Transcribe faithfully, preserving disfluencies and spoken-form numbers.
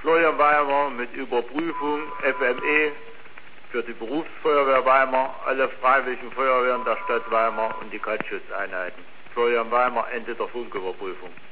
Florian Weimar mit Überprüfung F M E für die Berufsfeuerwehr Weimar, alle freiwilligen Feuerwehren der Stadt Weimar und die Kaltschutzeinheiten. Florian Weimar, Ende der Funküberprüfung.